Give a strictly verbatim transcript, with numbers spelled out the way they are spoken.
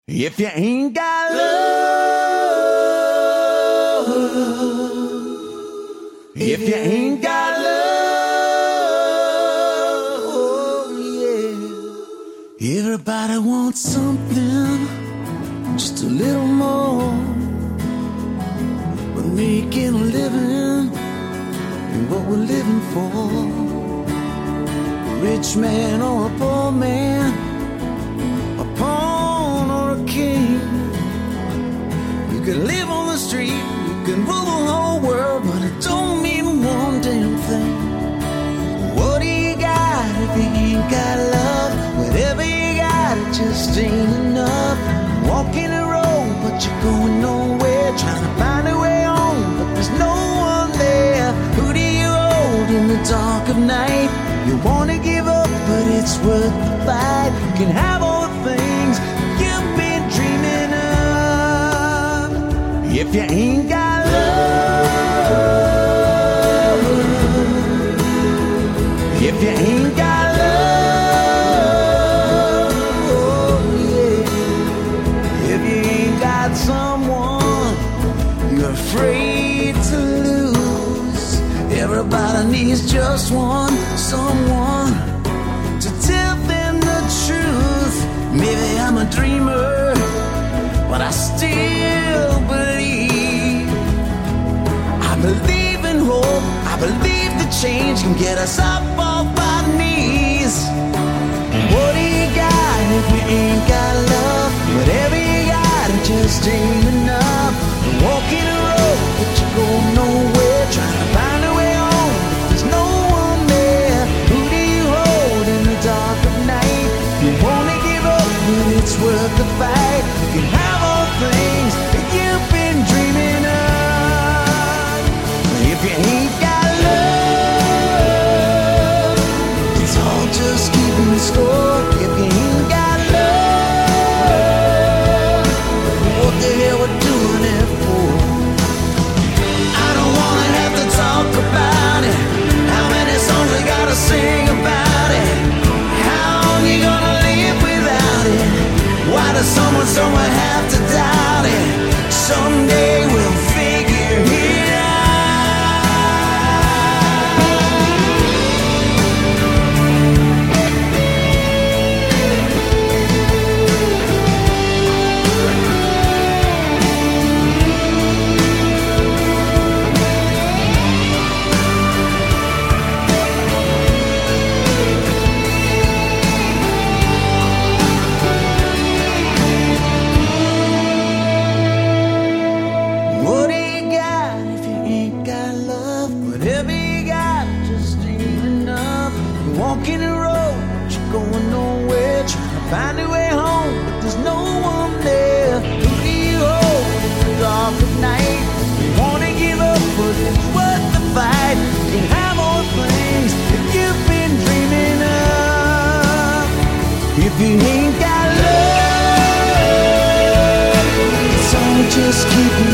If you ain't got love, if you ain't got love, oh yeah. Everybody wants something, just a little more. But making a living is what we're living for. A rich man or a poor man, a pawn or a king. You can live on the street, you can rule the whole world, but it don't mean one damn thing. What do you got if you ain't got love? Whatever you got, it just ain't enough. Walking the road, but you're going nowhere. Trying to find a way home, but there's no one there. Who do you hold in the dark of night? You wanna give up, but it's worth the fight. You can have all the things you've been dreaming of. If you ain't got love, if you ain't got love, oh yeah. If you ain't got someone you're afraid to lose, everybody needs just one, someone to tell them the truth. Maybe I'm a dreamer, but I still believe. I believe in hope, I believe the change can get us up off our knees. What do you got if you ain't got love? Whatever you got, it just ain't enough. Walking a road, but you go nowhere. Trying to find a way home, but there's no one there. Who do you hold in the dark of night? You wanna give up, but it's worth the fight. You can have all things that you've been dreaming of. If you ain't got love, it's all just keeping score. If you ain't got love, what the hell we're doing it for? I don't wanna have to talk about it. How many songs I gotta sing about it? How long you gonna live without it? Why does someone somewhere have to doubt it? Someday we'll figure it out. What do you got if you ain't got love? Whatever you got just ain't enough. You're walking the road, but you're going nowhere. Trying to find a way home, but there's no one there. Who do you hold in the dark of night? You wanna give up, but it's worth the fight. You can have all the things that you've been dreaming of. If you ain't got love, it's all just keeping